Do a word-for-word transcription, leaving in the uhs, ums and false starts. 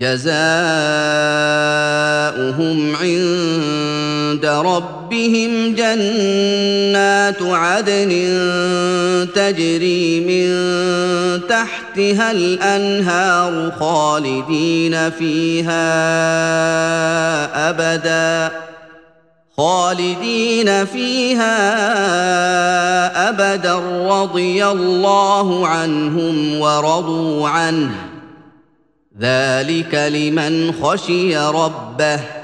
جزاؤهم عند ربهم جنات عدن تجري من تحتها الأنهار خالدين فيها أبدا خالدين فيها أبدا رضي الله عنهم ورضوا عنه ذلك لمن خشي ربه